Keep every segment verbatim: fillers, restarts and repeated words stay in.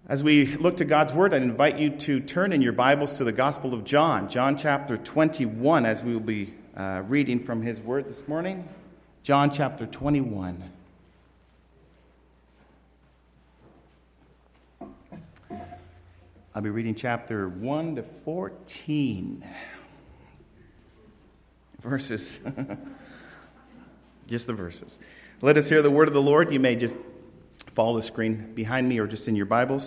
As we look to God's Word, I'd invite you to turn in your Bibles to the Gospel of John, John chapter twenty-one, as we will be uh, reading from his Word this morning. John chapter twenty-one. I'll be reading chapter one to fourteen. Verses. Just the verses. Let us hear the word of the Lord. You may just follow the screen behind me or just in your Bibles.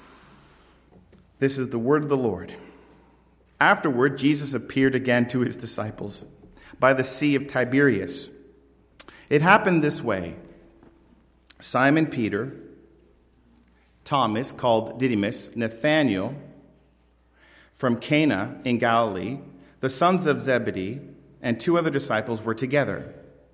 This is the word of the Lord. Afterward, Jesus appeared again to his disciples by the Sea of Tiberias. It happened this way. Simon Peter, Thomas, called Didymus, Nathanael from Cana in Galilee, the sons of Zebedee, and two other disciples were together.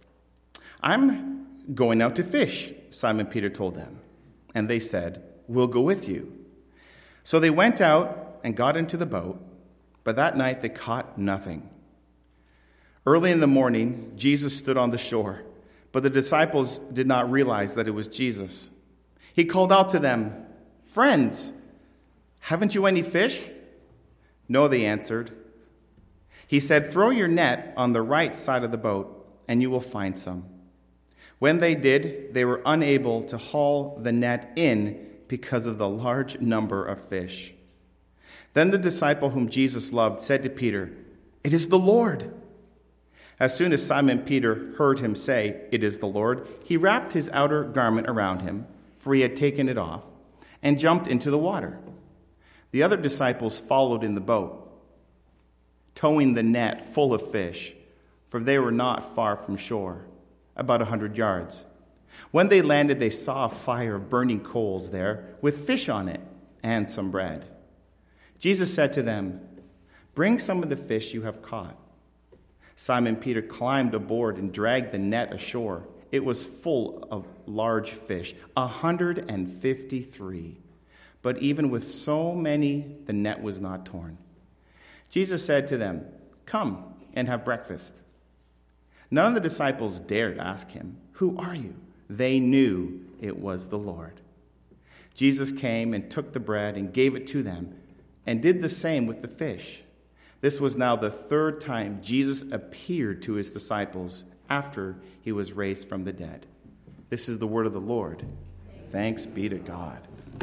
I'm going out to fish, Simon Peter told them. And they said, we'll go with you. So they went out and got into the boat, but that night they caught nothing. Early in the morning, Jesus stood on the shore, but the disciples did not realize that it was Jesus. He called out to them, friends, haven't you any fish? No, they answered. He said, throw your net on the right side of the boat, and you will find some. When they did, they were unable to haul the net in because of the large number of fish. Then the disciple whom Jesus loved said to Peter, it is the Lord. As soon as Simon Peter heard him say, it is the Lord, he wrapped his outer garment around him, for he had taken it off, and jumped into the water. The other disciples followed in the boat, towing the net full of fish, for they were not far from shore, about a hundred yards. When they landed, they saw a fire of burning coals there, with fish on it and some bread. Jesus said to them, bring some of the fish you have caught. Simon Peter climbed aboard and dragged the net ashore. It was full of large fish, a hundred and fifty-three. But even with so many, the net was not torn. Jesus said to them, come and have breakfast. None of the disciples dared ask him, who are you? They knew it was the Lord. Jesus came and took the bread and gave it to them and did the same with the fish. This was now the third time Jesus appeared to his disciples after he was raised from the dead. This is the word of the Lord. Thanks be to God.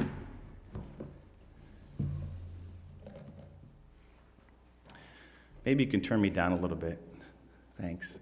Maybe you can turn me down a little bit. Thanks.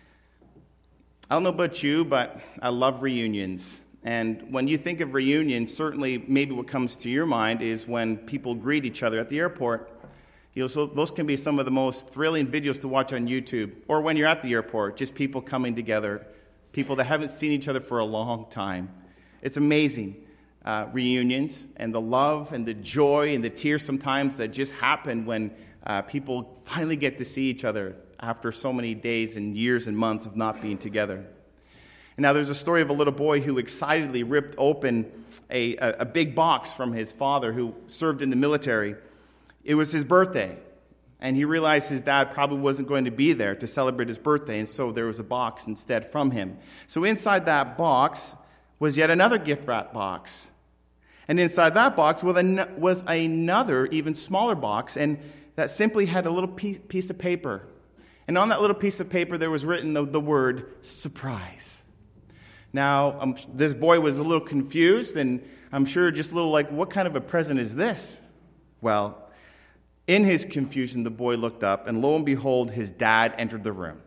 I don't know about you, but I love reunions. And when you think of reunions, certainly maybe what comes to your mind is when people greet each other at the airport. You know, so those can be some of the most thrilling videos to watch on YouTube. Or when you're at the airport, just people coming together, people that haven't seen each other for a long time. It's amazing. Uh, reunions and the love and the joy and the tears sometimes that just happen when uh, people finally get to see each other after so many days and years and months of not being together. And now there's a story of a little boy who excitedly ripped open a, a, a big box from his father who served in the military. It was his birthday, and he realized his dad probably wasn't going to be there to celebrate his birthday, and so there was a box instead from him. So inside that box was yet another gift wrap box. And inside that box was another, even smaller box, and that simply had a little piece of paper. And on that little piece of paper, there was written the, the word, surprise. Now, um, this boy was a little confused, and I'm sure just a little like, what kind of a present is this? Well, in his confusion, the boy looked up, and lo and behold, his dad entered the room.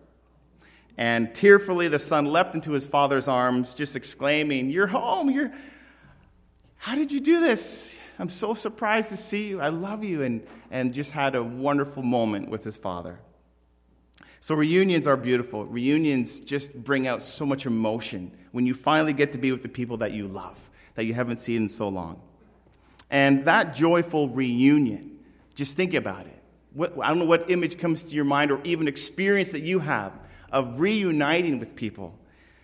And tearfully, the son leapt into his father's arms, just exclaiming, you're home, you're... How did you do this? I'm so surprised to see you. I love you. And, and just had a wonderful moment with his father. So reunions are beautiful. Reunions just bring out so much emotion when you finally get to be with the people that you love, that you haven't seen in so long. And that joyful reunion, just think about it. What, I don't know what image comes to your mind or even experience that you have of reuniting with people.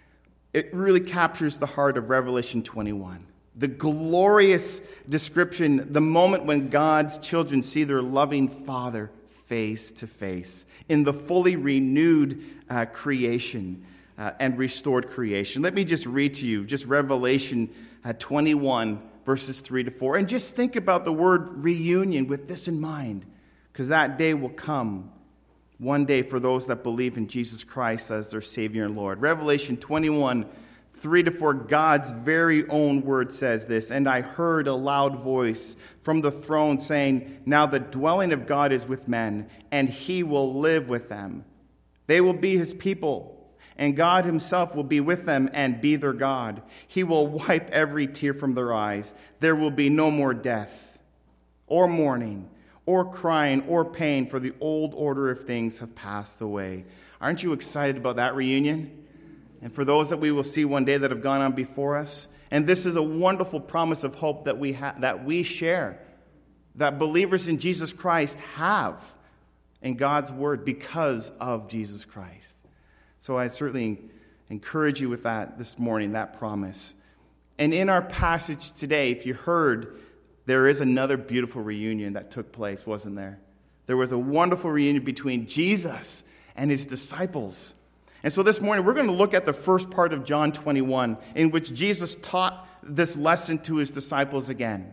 It really captures the heart of Revelation twenty-one. The glorious description, the moment when God's children see their loving Father face to face in the fully renewed uh, creation uh, and restored creation. Let me just read to you just Revelation uh, twenty-one, verses three to four. And just think about the word reunion with this in mind, because that day will come one day for those that believe in Jesus Christ as their Savior and Lord. Revelation twenty-one, three to four, God's very own word says this, "And I heard a loud voice from the throne saying, 'Now the dwelling of God is with men, and he will live with them. They will be his people, and God himself will be with them and be their God. He will wipe every tear from their eyes. There will be no more death, or mourning, or crying, or pain, for the old order of things have passed away.'" Aren't you excited about that reunion? And for those that we will see one day that have gone on before us. And this is a wonderful promise of hope that we ha- that we share, that believers in Jesus Christ have in God's word because of Jesus Christ. So I certainly encourage you with that this morning, that promise. And in our passage today, if you heard, there is another beautiful reunion that took place, wasn't there? There was a wonderful reunion between Jesus and his disciples. And so this morning, we're going to look at the first part of John twenty-one, in which Jesus taught this lesson to his disciples again.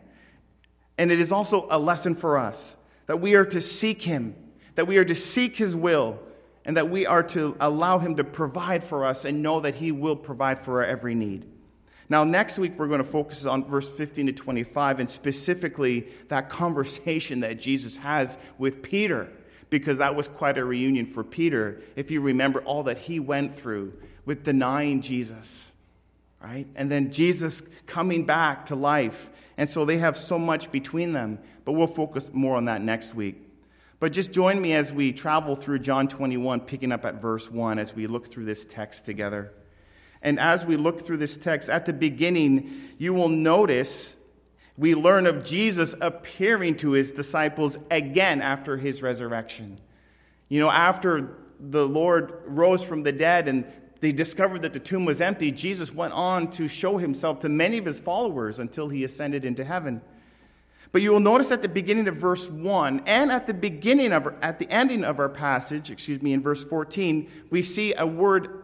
And it is also a lesson for us, that we are to seek him, that we are to seek his will, and that we are to allow him to provide for us and know that he will provide for our every need. Now, next week, we're going to focus on verse fifteen to twenty-five, and specifically that conversation that Jesus has with Peter, because that was quite a reunion for Peter, if you remember all that he went through with denying Jesus, right? And then Jesus coming back to life. And so they have so much between them, but we'll focus more on that next week. But just join me as we travel through John twenty-one, picking up at verse one, as we look through this text together. And as we look through this text, at the beginning, you will notice we learn of Jesus appearing to his disciples again after his resurrection. You know, after the Lord rose from the dead and they discovered that the tomb was empty, Jesus went on to show himself to many of his followers until he ascended into heaven. But you will notice at the beginning of verse one and at the beginning of at the ending of our passage, excuse me, in verse fourteen, we see a word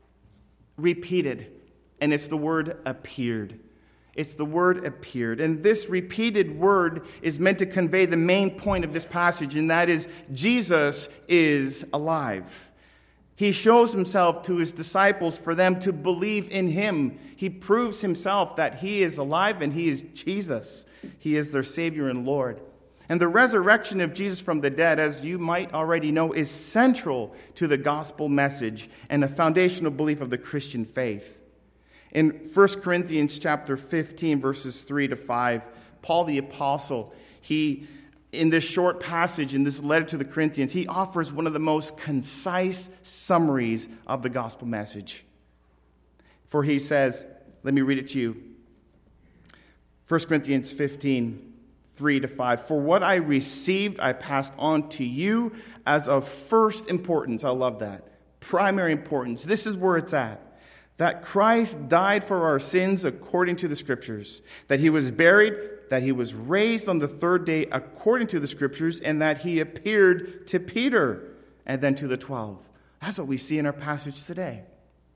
repeated, and it's the word appeared. It's the word appeared. And this repeated word is meant to convey the main point of this passage, and that is Jesus is alive. He shows himself to his disciples for them to believe in him. He proves himself that he is alive and he is Jesus. He is their Savior and Lord. And the resurrection of Jesus from the dead, as you might already know, is central to the gospel message and a foundational belief of the Christian faith. In First Corinthians chapter fifteen, verses three to five, Paul the apostle, he, in this short passage, in this letter to the Corinthians, he offers one of the most concise summaries of the gospel message. For he says, let me read it to you. First Corinthians fifteen, three to five. "For what I received, I passed on to you as of first importance." I love that. Primary importance. This is where it's at. "That Christ died for our sins according to the Scriptures, that he was buried, that he was raised on the third day according to the Scriptures, and that he appeared to Peter and then to the twelve." That's what we see in our passage today.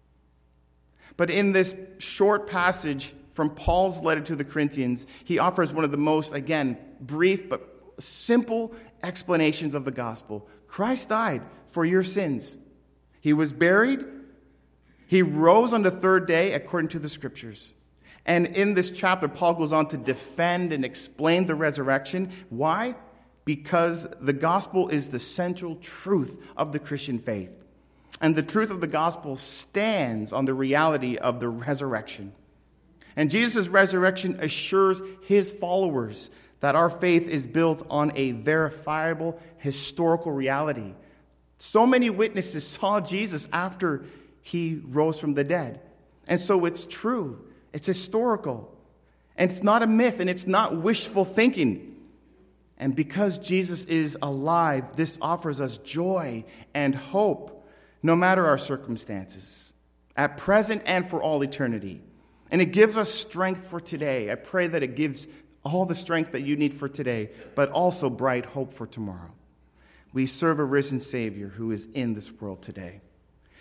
But in this short passage from Paul's letter to the Corinthians, he offers one of the most, again, brief but simple explanations of the gospel. Christ died for your sins. He was buried. He rose on the third day according to the Scriptures. And in this chapter, Paul goes on to defend and explain the resurrection. Why? Because the gospel is the central truth of the Christian faith. And the truth of the gospel stands on the reality of the resurrection. And Jesus' resurrection assures his followers that our faith is built on a verifiable historical reality. So many witnesses saw Jesus after he rose from the dead. And so it's true. It's historical. And it's not a myth, and it's not wishful thinking. And because Jesus is alive, this offers us joy and hope, no matter our circumstances, at present and for all eternity. And it gives us strength for today. I pray that it gives all the strength that you need for today, but also bright hope for tomorrow. We serve a risen Savior who is in this world today.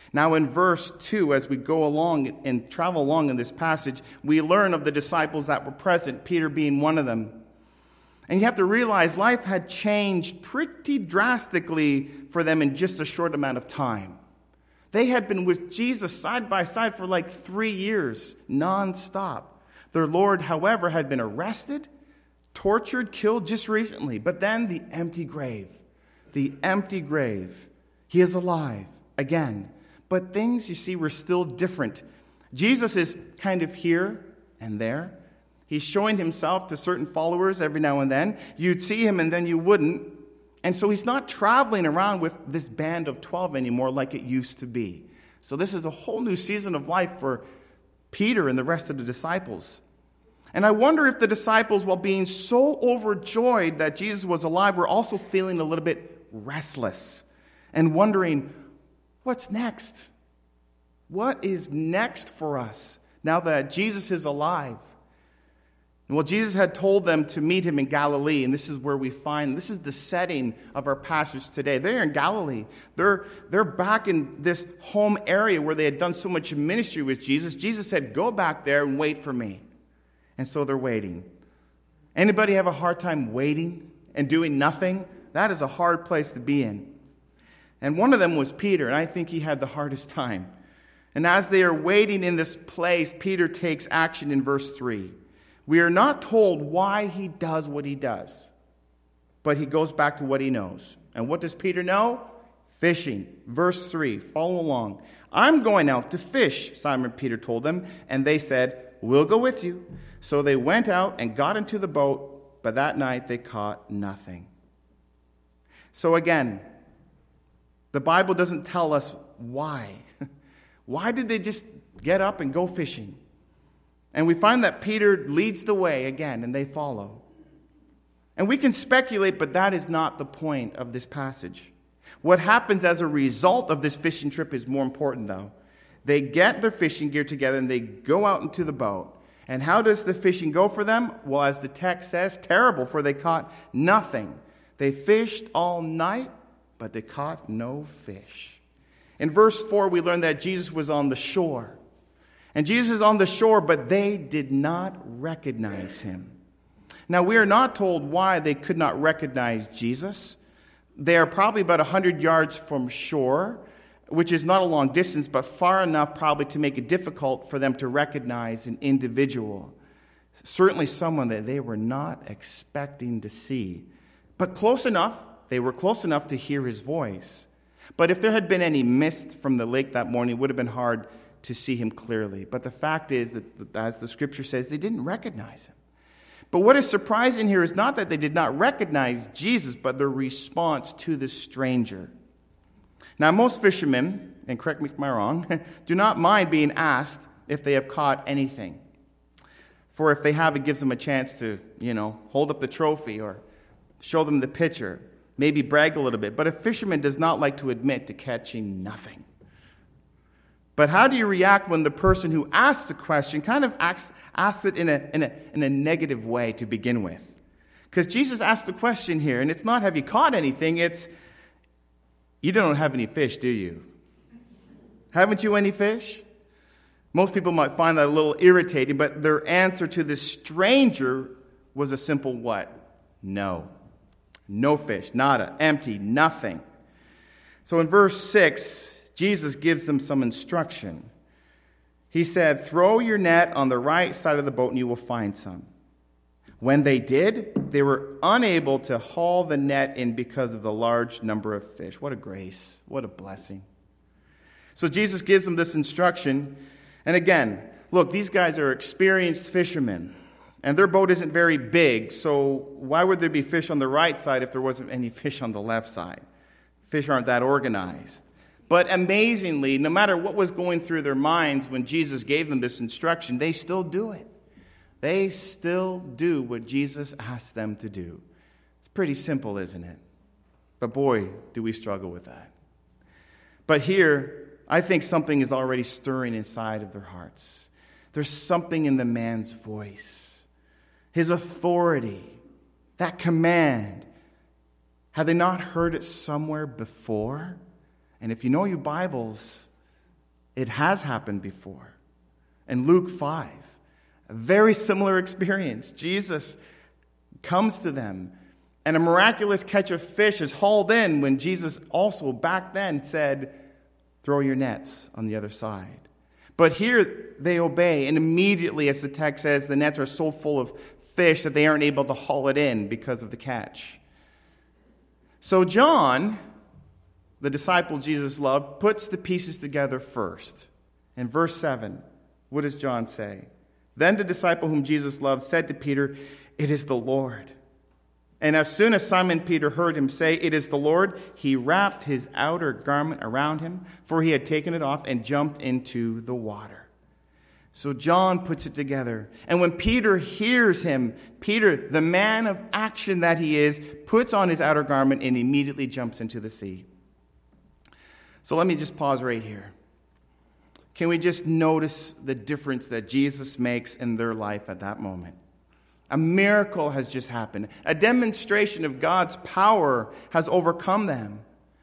Now in verse two, as we go along and travel along in this passage, we learn of the disciples that were present, Peter being one of them. And you have to realize life had changed pretty drastically for them in just a short amount of time. They had been with Jesus side by side for like three years, nonstop. Their Lord, however, had been arrested, tortured, killed just recently. But then the empty grave. The empty grave. He is alive again. But things, you see, were still different. Jesus is kind of here and there. He's showing himself to certain followers every now and then. You'd see him and then you wouldn't. And so he's not traveling around with this band of twelve anymore like it used to be. So this is a whole new season of life for Peter and the rest of the disciples. And I wonder if the disciples, while being so overjoyed that Jesus was alive, were also feeling a little bit restless and wondering, what's next? What is next for us now that Jesus is alive? Well, Jesus had told them to meet him in Galilee, and this is where we find, this is the setting of our passage today. They're in Galilee. They're, they're back in this home area where they had done so much ministry with Jesus. Jesus said, go back there and wait for me. And so they're waiting. Anybody have a hard time waiting and doing nothing? That is a hard place to be in. And one of them was Peter, and I think he had the hardest time. And as they are waiting in this place, Peter takes action in verse three. We are not told why he does what he does, but he goes back to what he knows. And what does Peter know? Fishing. Verse three, follow along. I'm going out to fish, Simon Peter told them, and they said, we'll go with you. So they went out and got into the boat, but that night they caught nothing. So again, the Bible doesn't tell us why. Why did they just get up and go fishing? And we find that Peter leads the way again, and they follow. And we can speculate, but that is not the point of this passage. What happens as a result of this fishing trip is more important, though. They get their fishing gear together, and they go out into the boat. And how does the fishing go for them? Well, as the text says, terrible, for they caught nothing. They fished all night, but they caught no fish. In verse four, we learn that Jesus was on the shore. And Jesus is on the shore, but they did not recognize him. Now, we are not told why they could not recognize Jesus. They are probably about one hundred yards from shore, which is not a long distance, but far enough probably to make it difficult for them to recognize an individual. Certainly someone that they were not expecting to see. But close enough, they were close enough to hear his voice. But if there had been any mist from the lake that morning, it would have been hard to see him clearly. But the fact is that, as the scripture says, they didn't recognize him. But what is surprising here is not that they did not recognize Jesus, but their response to the stranger. Now, most fishermen, and correct me if I'm wrong, do not mind being asked if they have caught anything. For if they have, it gives them a chance to, you know, hold up the trophy or show them the picture, maybe brag a little bit. But a fisherman does not like to admit to catching nothing. But how do you react when the person who asks the question kind of asks, asks it in a, in, a, in a negative way to begin with? Because Jesus asked the question here, and it's not, have you caught anything? It's, you don't have any fish, do you? Haven't you any fish? Most people might find that a little irritating, but their answer to this stranger was a simple what? No. No fish, nada, empty, nothing. So in verse six, Jesus gives them some instruction. He said, throw your net on the right side of the boat and you will find some. When they did, they were unable to haul the net in because of the large number of fish. What a grace. What a blessing. So Jesus gives them this instruction. And again, look, these guys are experienced fishermen. And their boat isn't very big, so why would there be fish on the right side if there wasn't any fish on the left side? Fish aren't that organized. But amazingly, no matter what was going through their minds when Jesus gave them this instruction, they still do it. They still do what Jesus asked them to do. It's pretty simple, isn't it? But boy, do we struggle with that. But here, I think something is already stirring inside of their hearts. There's something in the man's voice, his authority, that command. Have they not heard it somewhere before? And if you know your Bibles, It has happened before. In Luke five, a very similar experience. Jesus comes to them, and a miraculous catch of fish is hauled in when Jesus also back then said, throw your nets on the other side. But here they obey, and immediately, as the text says, the nets are so full of fish that they aren't able to haul it in because of the catch. So John, the disciple Jesus loved, puts the pieces together first. In verse seven, what does John say? Then the disciple whom Jesus loved said to Peter, it is the Lord. And as soon as Simon Peter heard him say, it is the Lord, he wrapped his outer garment around him, for he had taken it off, and jumped into the water. So John puts it together. And when Peter hears him, Peter, the man of action that he is, puts on his outer garment and immediately jumps into the sea. So let me just pause right here. Can we just notice the difference that Jesus makes in their life at that moment? A miracle has just happened. A demonstration of God's power has overcome them.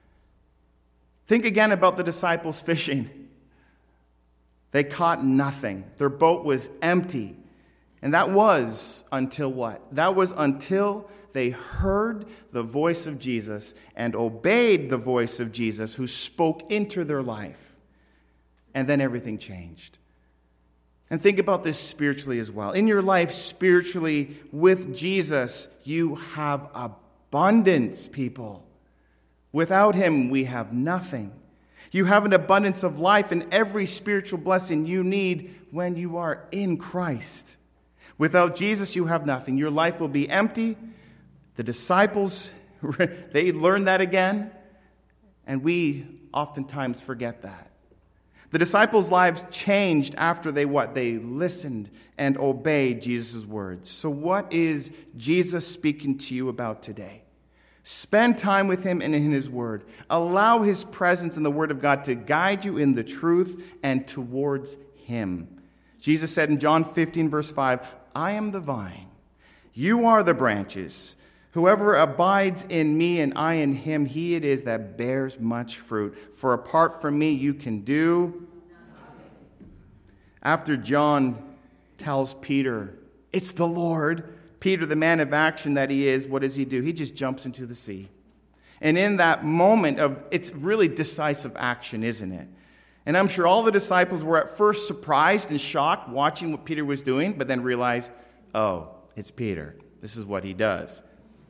Think again about the disciples fishing. They caught nothing. Their boat was empty. And that was until what? That was until they heard the voice of Jesus and obeyed the voice of Jesus, who spoke into their life. And then everything changed. And think about this spiritually as well. In your life, spiritually, with Jesus, you have abundance, people. Without him, we have nothing. You have an abundance of life and every spiritual blessing you need when you are in Christ. Without Jesus, you have nothing. Your life will be empty. The disciples, they learned that again, and we oftentimes forget that. The disciples' lives changed after they what? They listened and obeyed Jesus' words. So what is Jesus speaking to you about today? Spend time with him and in his word. Allow his presence in the word of God to guide you in the truth and towards him. Jesus said in John fifteen, verse five, I am the vine. You are the branches. Whoever abides in me and I in him, he it is that bears much fruit. For apart from me, you can do nothing. After John tells Peter, it's the Lord, Peter, the man of action that he is, what does he do? He just jumps into the sea. And in that moment of, it's really decisive action, isn't it? And I'm sure all the disciples were at first surprised and shocked watching what Peter was doing, but then realized, oh, it's Peter. This is what he does.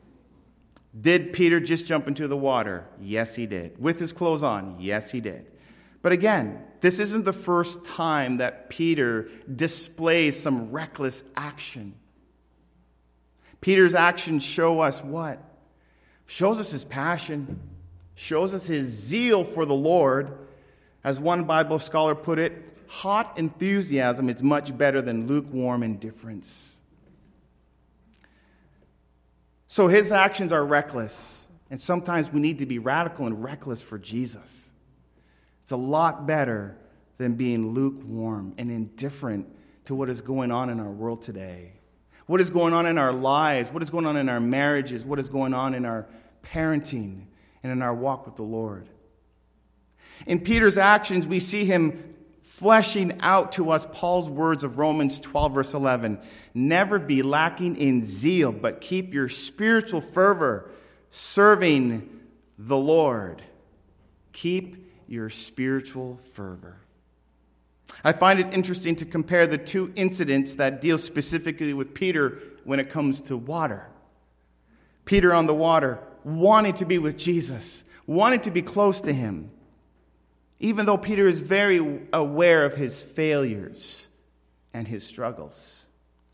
Did Peter just jump into the water? Yes, he did. With his clothes on? Yes, he did. But again, this isn't the first time that Peter displays some reckless action. Peter's actions show us what? Shows us his passion. Shows us his zeal for the Lord. As one Bible scholar put it, hot enthusiasm is much better than lukewarm indifference. So his actions are reckless, and sometimes we need to be radical and reckless for Jesus. It's a lot better than being lukewarm and indifferent to what is going on in our world today. What is going on in our lives, what is going on in our marriages, what is going on in our parenting and in our walk with the Lord. In Peter's actions, we see him fleshing out to us Paul's words of Romans twelve, verse eleven. Never be lacking in zeal, but keep your spiritual fervor serving the Lord. Keep your spiritual fervor. I find it interesting to compare the two incidents that deal specifically with Peter when it comes to water. Peter on the water, wanting to be with Jesus, wanting to be close to him. Even though Peter is very aware of his failures and his struggles.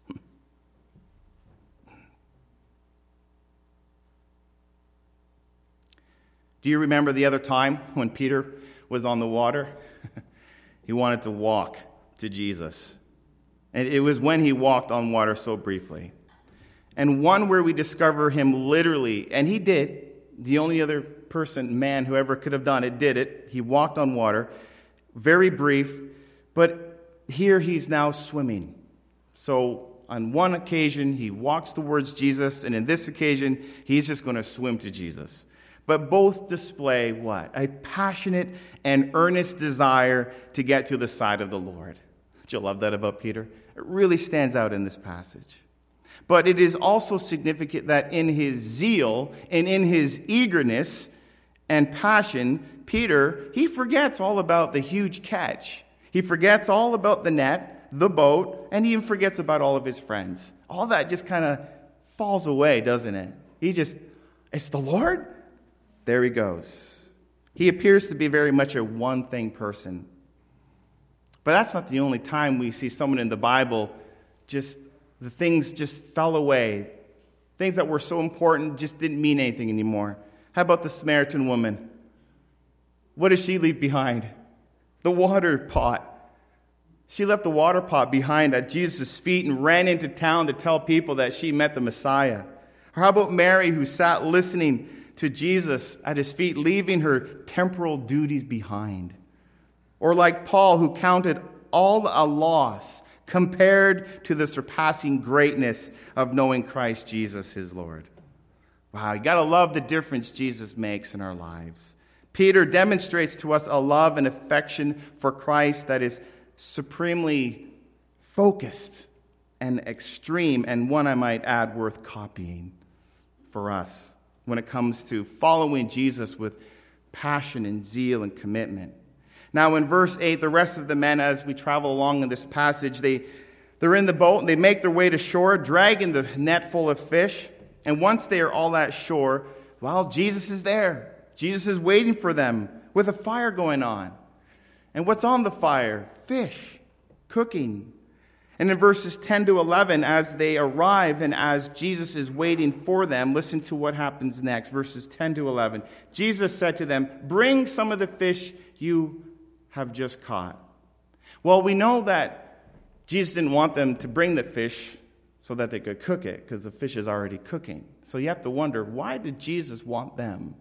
Do you remember the other time when Peter was on the water? He wanted to walk to Jesus. And it was when he walked on water so briefly. And one where we discover him literally, and he did, the only other person, man, who ever could have done it, did it. He walked on water. Very brief. But here he's now swimming. So on one occasion, he walks towards Jesus. And in this occasion, he's just going to swim to Jesus. but both display what? A passionate and earnest desire to get to the side of the Lord. Don't you love that about Peter? It really stands out in this passage. But it is also significant that in his zeal and in his eagerness and passion, Peter, he forgets all about the huge catch. He forgets all about the net, the boat, and he even forgets about all of his friends. All that just kind of falls away, doesn't it? He just, it's the Lord? There he goes. He appears to be very much a one-thing person. But that's not the only time we see someone in the Bible just, the things just fell away. Things that were so important just didn't mean anything anymore. How about the Samaritan woman? What does she leave behind? The water pot. She left the water pot behind at Jesus' feet and ran into town to tell people that she met the Messiah. Or how about Mary, who sat listening to Jesus at his feet, leaving her temporal duties behind? Or like Paul, who counted all a loss compared to the surpassing greatness of knowing Christ Jesus, his Lord. Wow, you got to love the difference Jesus makes in our lives. Peter demonstrates to us a love and affection for Christ that is supremely focused and extreme, and one, I might add, worth copying for us when it comes to following Jesus with passion and zeal and commitment. Now, in verse eight, the rest of the men, as we travel along in this passage, they, they're in the boat, and they make their way to shore, dragging the net full of fish. And once they are all at shore, well, Jesus is there. Jesus is waiting for them with a fire going on. And what's on the fire? Fish, cooking. And in verses ten to eleven, as they arrive and as Jesus is waiting for them, listen to what happens next. Verses ten to eleven. Jesus said to them, "Bring some of the fish you have just caught." Well, we know that Jesus didn't want them to bring the fish so that they could cook it, because the fish is already cooking. So you have to wonder, why did Jesus want them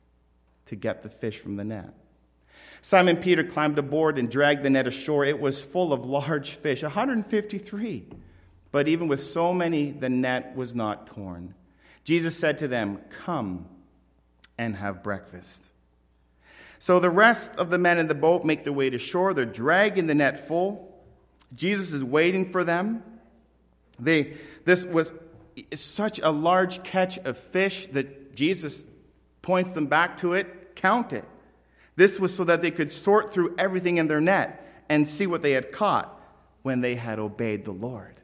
to get the fish from the net? Simon Peter climbed aboard and dragged the net ashore. It was full of large fish, one hundred fifty-three. But even with so many, the net was not torn. Jesus said to them, "Come and have breakfast." So the rest of the men in the boat make their way to shore. They're dragging the net full. Jesus is waiting for them. They, this was such a large catch of fish that Jesus points them back to it. Count it. This was so that they could sort through everything in their net and see what they had caught when they had obeyed the Lord.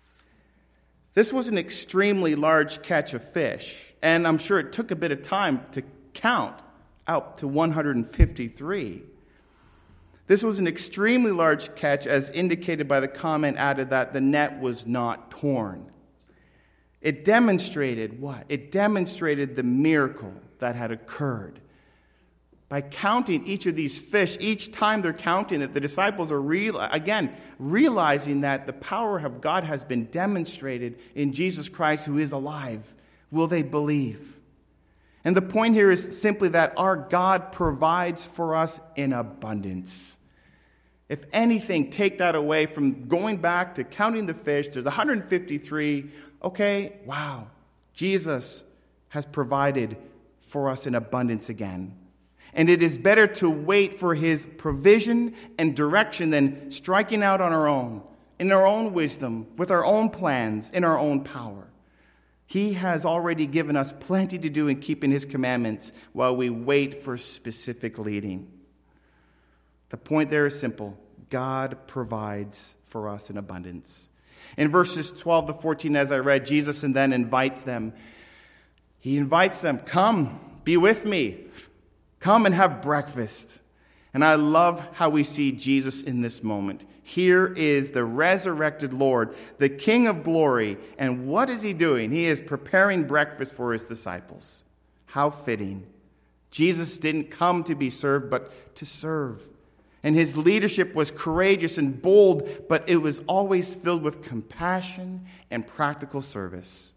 This was an extremely large catch of fish, and I'm sure it took a bit of time to count out to one hundred fifty-three. This was an extremely large catch, as indicated by the comment added that the net was not torn. It demonstrated what? It demonstrated the miracle that had occurred. By counting each of these fish, each time they're counting it, the disciples are, real, again, realizing that the power of God has been demonstrated in Jesus Christ, who is alive. Will they believe? And the point here is simply that our God provides for us in abundance. If anything, take that away from going back to counting the fish. There's one hundred fifty-three. Okay, wow. Jesus has provided for us in abundance again. And it is better to wait for his provision and direction than striking out on our own, in our own wisdom, with our own plans, in our own power. He has already given us plenty to do in keeping his commandments while we wait for specific leading. The point there is simple. God provides for us in abundance. In verses twelve to fourteen, as I read, Jesus and then invites them. He invites them, "Come, be with me. Come and have breakfast." And I love how we see Jesus in this moment. Here is the resurrected Lord, the King of glory. And what is he doing? He is preparing breakfast for his disciples. How fitting. Jesus didn't come to be served, but to serve. And his leadership was courageous and bold, but it was always filled with compassion and practical service.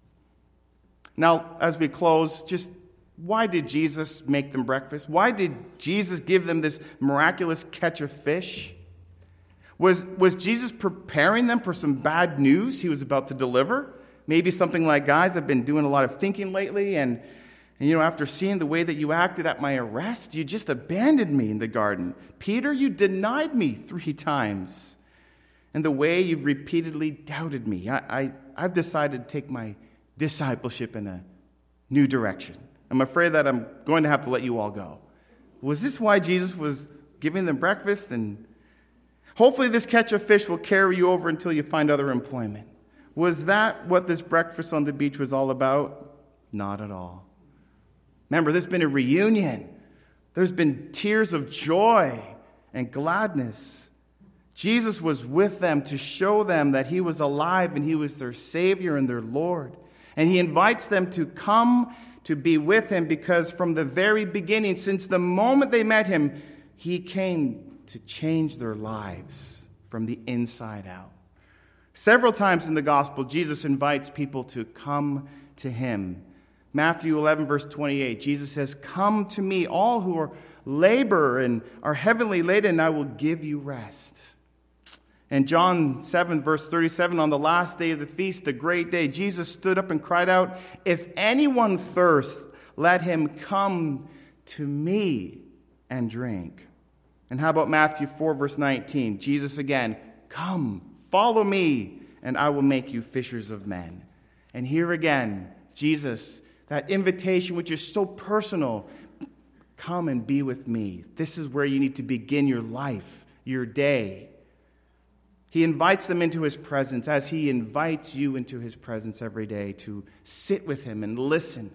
Now, as we close, just why did Jesus make them breakfast? Why did Jesus give them this miraculous catch of fish? Was, was Jesus preparing them for some bad news he was about to deliver? Maybe something like, "Guys, I've been doing a lot of thinking lately, and, And you know, after seeing the way that you acted at my arrest, you just abandoned me in the garden. Peter, you denied me three times. And the way you've repeatedly doubted me. I, I, I've decided to take my discipleship in a new direction. I'm afraid that I'm going to have to let you all go. Was this why Jesus was giving them breakfast? And hopefully this catch of fish will carry you over until you find other employment. Was that what this breakfast on the beach was all about? Not at all. Remember, there's been a reunion. There's been tears of joy and gladness. Jesus was with them to show them that he was alive and he was their Savior and their Lord. And he invites them to come to be with him because from the very beginning, since the moment they met him, he came to change their lives from the inside out. Several times in the gospel, Jesus invites people to come to him. Matthew eleven, verse twenty-eight, Jesus says, "Come to me, all who are labor and are heavily laden, and I will give you rest." And John seven, verse thirty-seven, on the last day of the feast, the great day, Jesus stood up and cried out, "If anyone thirsts, let him come to me and drink." And how about Matthew four, verse nineteen? Jesus again, "Come, follow me, and I will make you fishers of men." And here again, Jesus, that invitation which is so personal, come and be with me. This is where you need to begin your life, your day. He invites them into his presence as he invites you into his presence every day to sit with him and listen.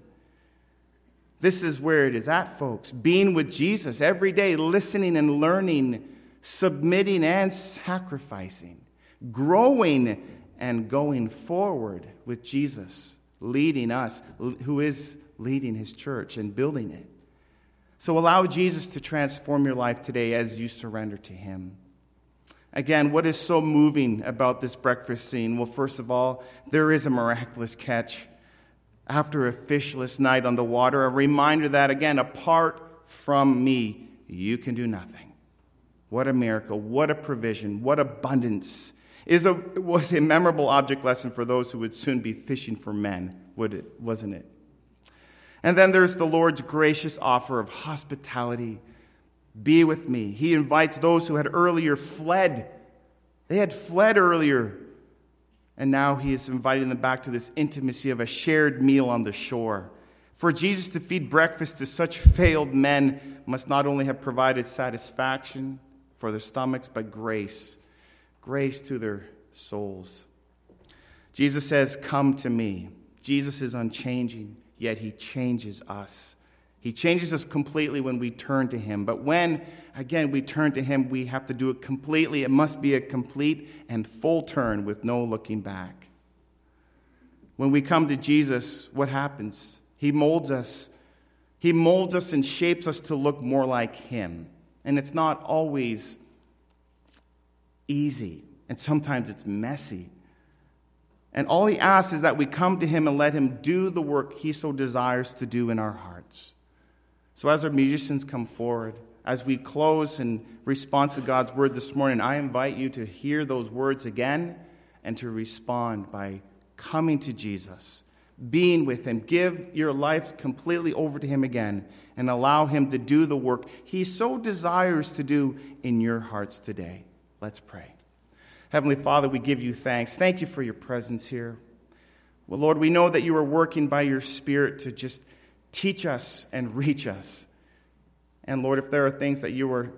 This is where it is at, folks. Being with Jesus every day, listening and learning, submitting and sacrificing, growing and going forward with Jesus, leading us, who is leading his church and building it. So allow Jesus to transform your life today as you surrender to him. Again, what is so moving about this breakfast scene? Well, first of all, there is a miraculous catch after a fishless night on the water, a reminder that, again, apart from me, you can do nothing. What a miracle, what a provision, what abundance. Is a, was a memorable object lesson for those who would soon be fishing for men, would it, wasn't it? And then there's the Lord's gracious offer of hospitality. Be with me. He invites those who had earlier fled. They had fled earlier. And now he is inviting them back to this intimacy of a shared meal on the shore. For Jesus to feed breakfast to such failed men must not only have provided satisfaction for their stomachs, but grace. Grace to their souls. Jesus says, "Come to me." Jesus is unchanging, yet he changes us. He changes us completely when we turn to him. But when, again, we turn to him, we have to do it completely. It must be a complete and full turn with no looking back. When we come to Jesus, what happens? He molds us. He molds us and shapes us to look more like him. And it's not always easy. And sometimes it's messy. And all he asks is that we come to him and let him do the work he so desires to do in our hearts. So as our musicians come forward, as we close in response to God's word this morning, I invite you to hear those words again and to respond by coming to Jesus, being with him. Give your life completely over to him again and allow him to do the work he so desires to do in your hearts today. Let's pray. Heavenly Father, we give you thanks. Thank you for your presence here. Well, Lord, we know that you are working by your Spirit to just teach us and reach us. And Lord, if there are things that you are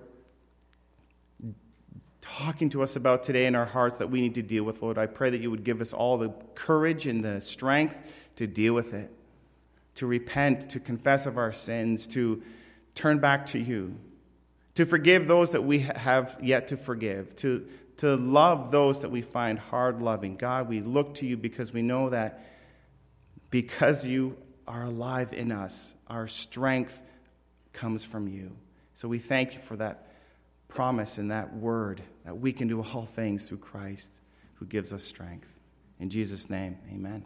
talking to us about today in our hearts that we need to deal with, Lord, I pray that you would give us all the courage and the strength to deal with it, to repent, to confess of our sins, to turn back to you, to forgive those that we have yet to forgive, to, to love those that we find hard loving. God, we look to you because we know that because you are alive in us, our strength comes from you. So we thank you for that promise and that word that we can do all things through Christ who gives us strength. In Jesus' name, amen.